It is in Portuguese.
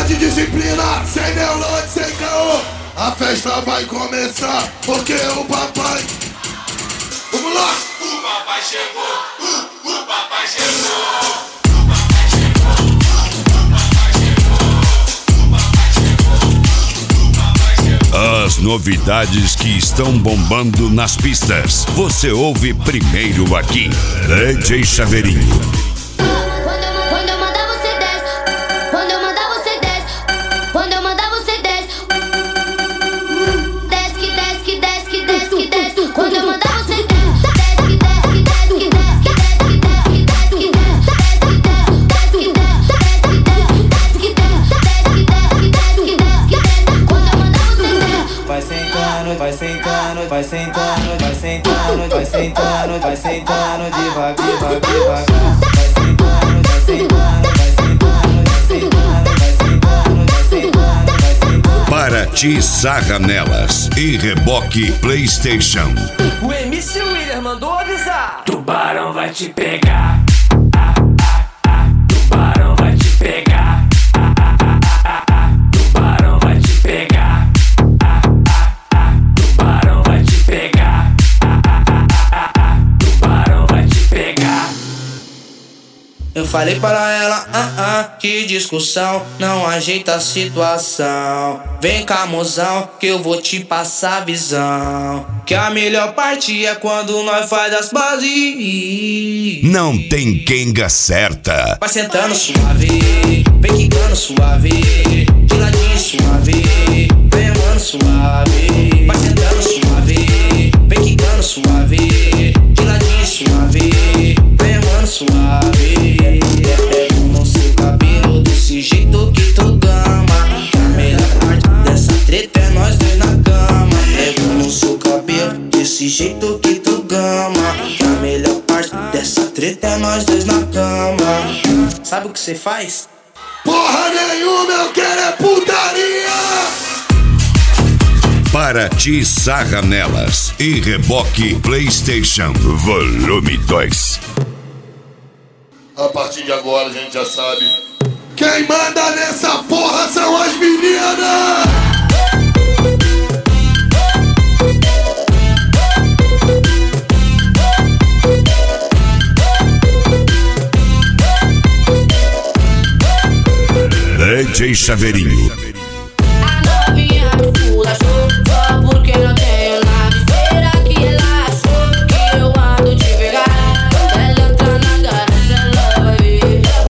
de disciplina, sem neurônio, sem caô. A festa vai começar, porque o papai... Vamos lá! O papai chegou, o papai chegou. As novidades que estão bombando nas pistas, você ouve primeiro aqui. DJ Chaveirinho. Quando eu mandar você desce, quando eu mandar você desce, quando eu mandar você desce, desce que desce que desce que desce que desce, quando eu mandar você desce, desce que desce que desce que desce que desce que desce que desce que desce que desce que desce, quando eu mandar você desce. Vai sentando, vai sentando, vai sentando, vai sentando, vai sentando, vai sentando devagar, devagar, devagar. Vai sentando, vai sentando, vai sentando, vai sentando, vai sentando, vai sentando, vai sentando. Paraty Sarra Nelas e Reboque PlayStation. O MC Willer mandou avisar. Tubarão vai te pegar. Tubarão vai te pegar. Tubarão vai te pegar. Tubarão vai te pegar. Tubarão vai te pegar. Eu falei para ela, que discussão não ajeita a situação. Vem cá, mozão, que eu vou te passar a visão. Que a melhor parte é quando nós faz as bases. Não tem quenga certa. Vai sentando suave, vem quicando suave, de ladinho suave, vem mano suave. Vai sentando suave, vem quicando suave, de ladinho suave, vem mano suave. Pego no seu cabelo desse jeito que tu gama. Que a melhor parte dessa treta é nós dois na cama. Pego no seu cabelo desse jeito que tu gama. Que a melhor parte dessa treta é nós dois na cama. Sabe o que você faz? Porra nenhuma, eu quero é putaria! Paraty Sarra Nelas e Reboque PlayStation. Volume 2. A partir de agora a gente já sabe. Quem manda nessa porra são as meninas! DJ Chaveirinho.